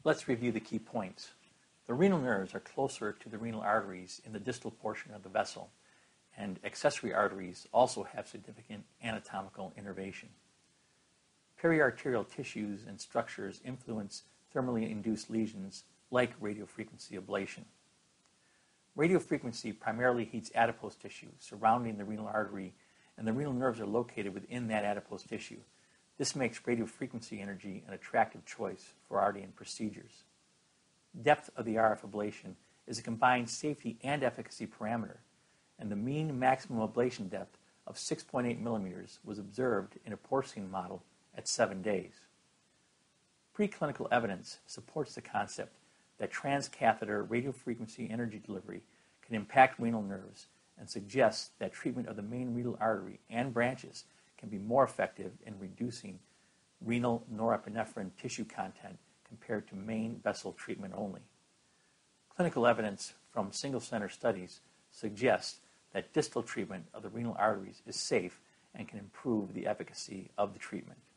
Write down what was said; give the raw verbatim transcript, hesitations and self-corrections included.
Let's review the key points. The renal nerves are closer to the renal arteries in the distal portion of the vessel, and accessory arteries also have significant anatomical innervation. Periarterial tissues and structures influence thermally induced lesions like radiofrequency ablation. Radiofrequency primarily heats adipose tissue surrounding the renal artery, and the renal nerves are located within that adipose tissue. This makes radiofrequency energy an attractive choice for R D N procedures. Depth of the R F ablation is a combined safety and efficacy parameter, and the mean maximum ablation depth of six point eight millimeters was observed in a porcine model at seven days. Preclinical evidence supports the concept that transcatheter radiofrequency energy delivery can impact renal nerves and suggests that treatment of the main renal artery and branches can be more effective in reducing renal norepinephrine tissue content compared to main vessel treatment only. Clinical evidence from single-center studies suggests that distal treatment of the renal arteries is safe and can improve the efficacy of the treatment.